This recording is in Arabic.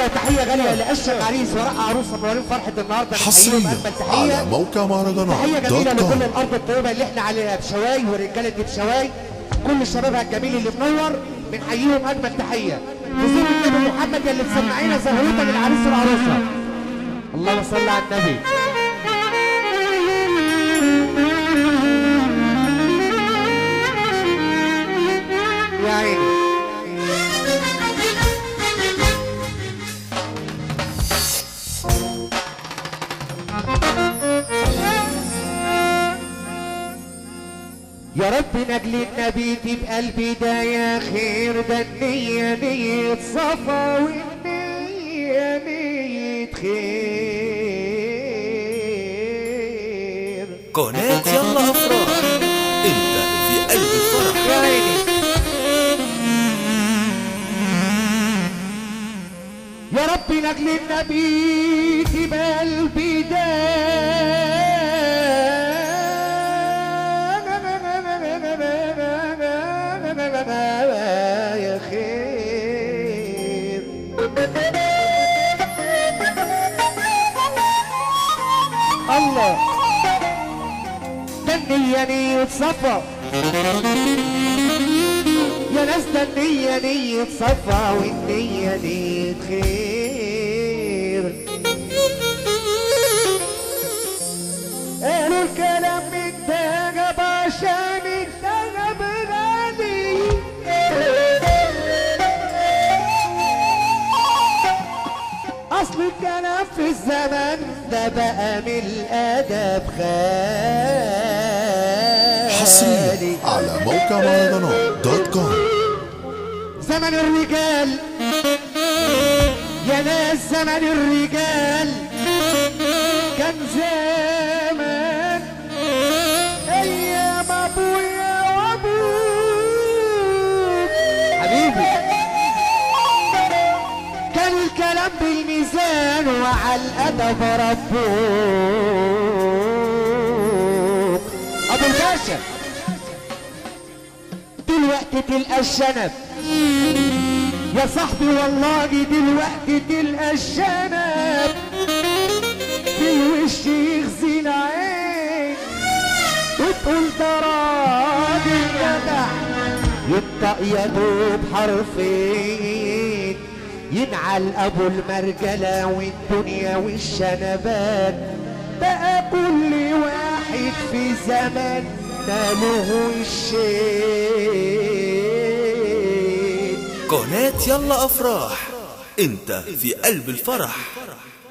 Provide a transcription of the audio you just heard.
تحيه غاليه لاشهر عريس ورق عروسه منورين فرحه النهارده. حصريا على موقع مهرجانات تحيه جميله لكل الارض الطيبه اللي احنا عليها بشواي ورجاله بشواي، كل شبابها الجميل اللي منور بنحييهم اجمل تحيه. نزور النبي محمد اللي مسمعينا زهرتك للعريس والعروسه. اللهم صل على النبي. يا عيني يا رب نجل النبي تبقى البداية خير، ده النية نية صفا والنية نية خير. قناة يلا أفراح، أنت في قلب الفرح. يا عيني يا رب نجل النبي تبقى البداية يا خير. الله ده النية نية صفا يا ناس، ده النية نية صفا والنية نية خير. قالوا الكلام من دهب عشان الدهب غالي، اصل الكلام في الزمن ده بقى من الادب خالي. حصريا على موقع مهرجانات.com. زمن الرجال يا ناس، زمن الرجال كان زمان ايام ابويا وابوك حبيبي، كان الكلام بالميزان وعلى الادب ربوك. ابو الباشا دلوقتي تلقى الشنب يا صاحبي، والله دلوقتي تلقى الشنب في الوش يغزي العين، وتقول ده راجل جدع ينطق يا دوب حرفين، ينعل ابو المرجله والدنيا والشنبات، بقى كل واحد في زمن له الشين. قناة يلا أفراح، أنت في قلب الفرح.